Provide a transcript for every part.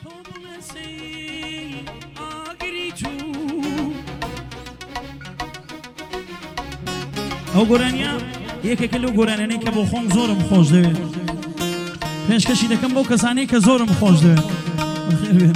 ئەو گۆرانیە یەکێکە لەو گۆرانانەی کە بۆ خۆم زۆرم خۆش دەوێت پێشکەشی دەکەم بۆ کەسانەی کە زۆرم خۆش دەوێت بەخێر بێن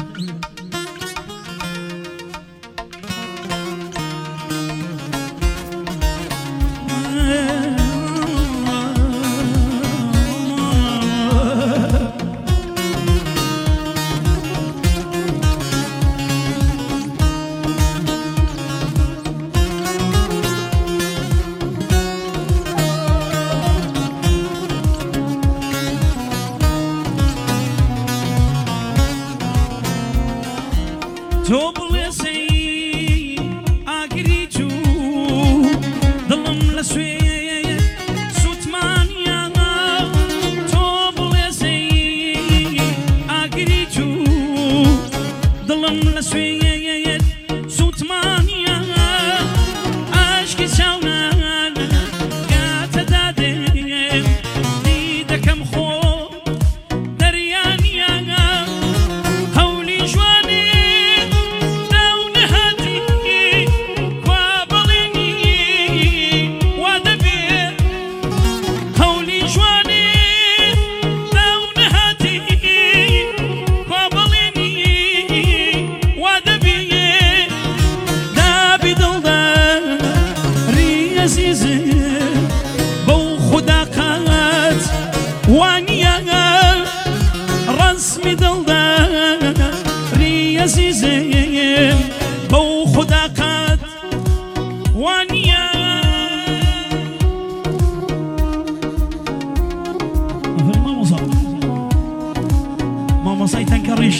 تۆ بڵێسەی ئاگری جوو دڵم لە سوێ سوتمانیانە تۆ بڵێسەی ئاگری جوو دڵم لە سوێ سوتمانیانە ئاشکی چاونان گاتە دادێم دی دەکەم خۆ دەریانیانە هەولی جوانێ ڕسمی دڵدا ڕی عەزیزم بەو خودا قەت وانیە مامۆسای تەنکە ڕیش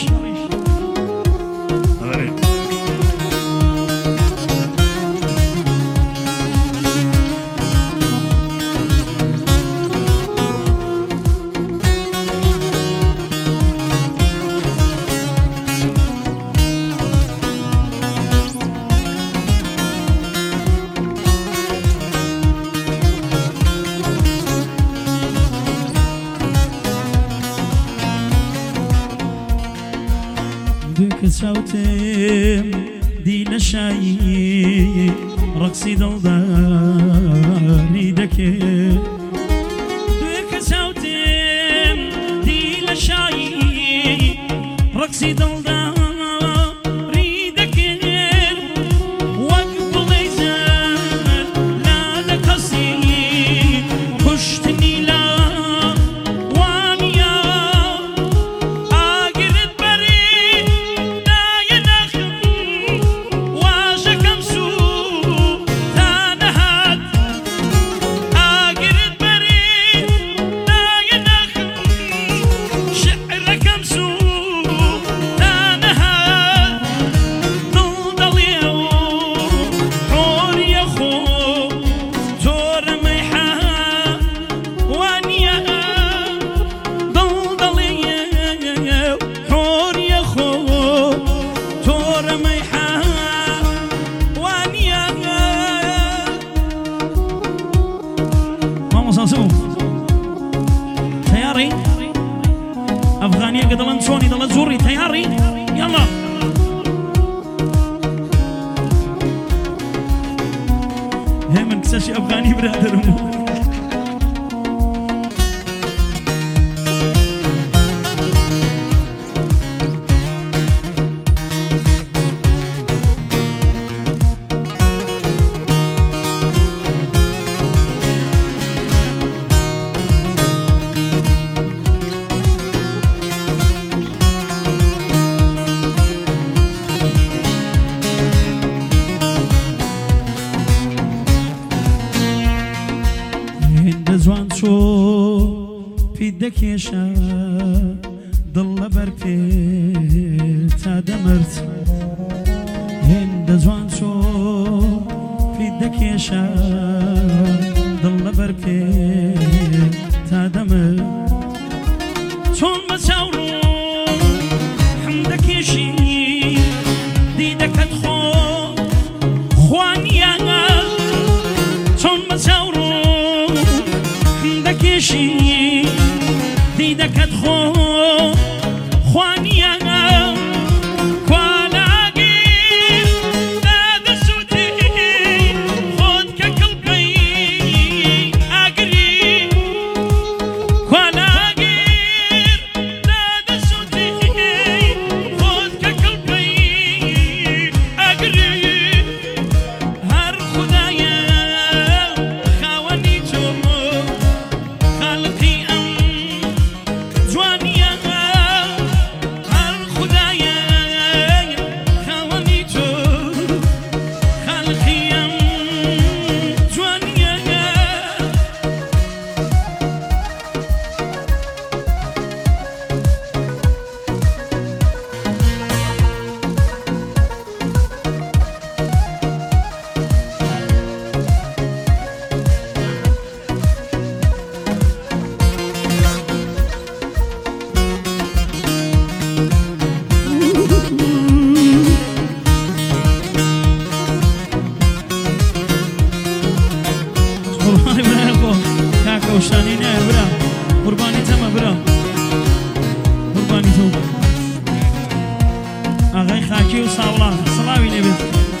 چاوتم دی لە شایی ڕەقسی دڵداری دەکرد دوێکە چاوتم دی لە شایی ڕەقسی دڵداری دەکرد وەک بڵێ زەر لا لە کەسی کوشتنی لا تياري أفغانية قدلن شوني دلت زوري تياري يلا هي من كساشي أفغاني برادر زوان شو پید دەکێشە دڵ لەبەر پێ تا دەمرد هێندە جوان شو پید دەکێشە دڵ لەبەر پێ تا دەمرد چۆن بە چاوڕۆ حەم دەکێشی دیدەکەت خۆ خوانیانە چۆن بە چاوڕۆ دەکێشی دیدەکەت خۆ خوانیانە جوانی تو ئاغای خاکی و ساوڵان سڵاوی لێبێت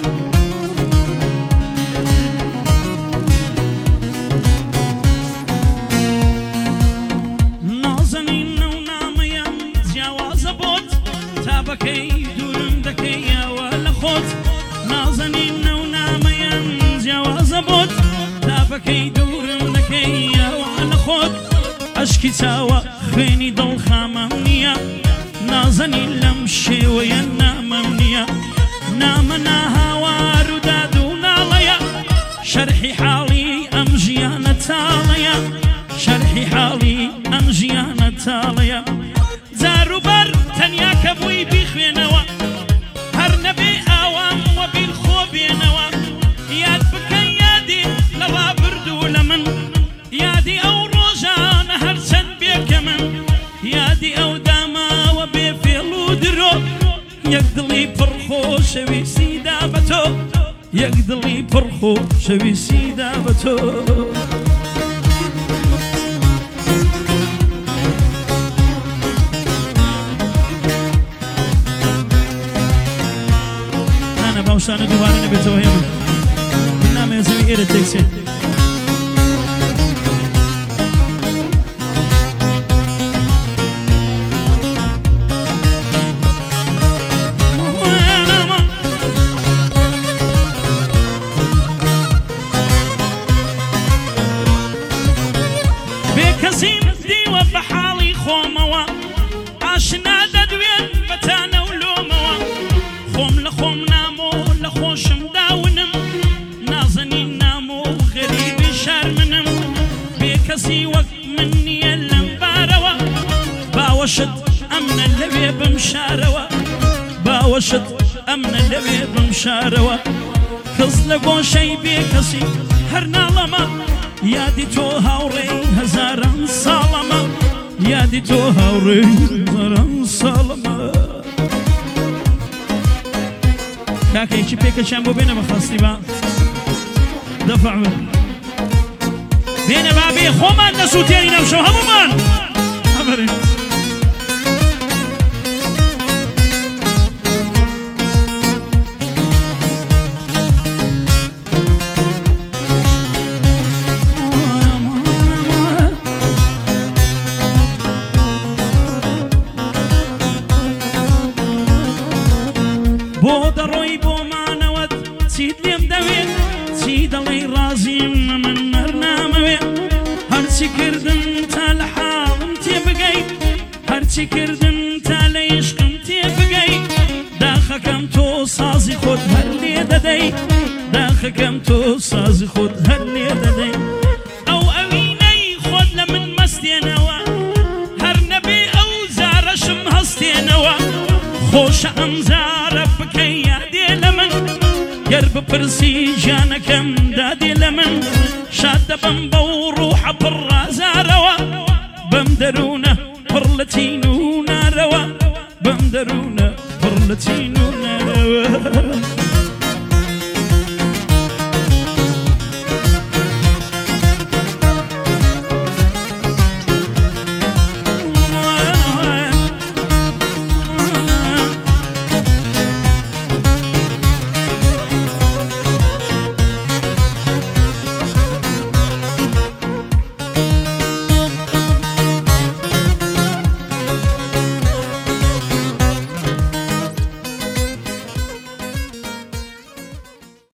نازەنینە و نامەیەم جیاوازە بۆت تا بەکەی دوورم دەکەیەوە لە خۆت نازەنینە و نامەیەم جیاوازە بۆت تا بەکەی دوورم دەکەیەوە لە خۆت ئەشکی چاوە خوێنی دڵ خامەم نییە نازەنی لەم شێوەیە نامەم نییە نامە ناهاوار و داد و ناڵەیە شەرحی حاڵی ئەم ژیانە تاڵەیە شەرحی حاڵی ئەم ژیانە تاڵەیە جاروبەر تەنیا کە بووی بیخوێنەوە هەر نەبێ ئاوام وە بیرخۆ بێنەوە یاد بکەن یادی لە ڕابردوو لە من یادی ئەو ڕۆژانە هەرچەند بێکە من یادی ئەو داماوە بێ فێڵ و درۆ یەک دڵی پڕخۆ شەویستیدا بە تۆ یەک دڵی پڕخۆ شەویستیدا بە تۆ نانە باوشانە دووبارە نەبێتەوە هێمن نامەیە زەوی ئێرە تێکسێ کەسیم دیوە بە حاڵی خۆمەوە ئاشنا دەدوێن بەتانە و لۆمەوە خۆم لە خۆم نامۆ لە خۆشم داونم نازەنی نامۆ غەریبی شارمنم بێ کەسی وەک من نییە لەم بارەوە باوەشت ئەمنە لەوێ بم شارەوە باوەشت ئەمنە لەوێ بم شارەوە کەس لە گۆشەی بێ کەسی هەر ناڵەمە یادی تۆ هاوڕێی هەزاران ساڵەمە یادی تۆ هاوڕێی هەزاران ساڵەمە کاکەیەکی پێکەچیان بۆ بێنە بەخاستی بە دەفع بن بێنە بابێ خۆمان دەسووتێنی نەمشەو هەمومان ئەمەرین بۆ دەڕۆی بۆمانەوەت چیت لێم دەوێت چی دەڵێی ڕازیم من هەرنامەوێ هەرچی کردم تا لە حاڵم تێبگەیت هەرچی کردم تا لە عیشقم تێبگەیت داخەکەم تۆ سازی خۆت هەر لێ دەدەیت داخەکەم تۆ سازی خۆت هەر لێ دەدەیت ئەو ئەوینەی خۆت لە من مەستێنەوە هەر نەبێ ئەو زارەشم هەستێنەوە خۆشە ئەم زارە بکەی یادێ لە من گەر بپرسی ژیانەکەم دادێ لە من شاد دەبم بەو ڕوحە پڕ ڕازارەوە بەم دەروونە پڕ لە تین و نارەوە بەم دەروونە پڕ لە تین و نارەوە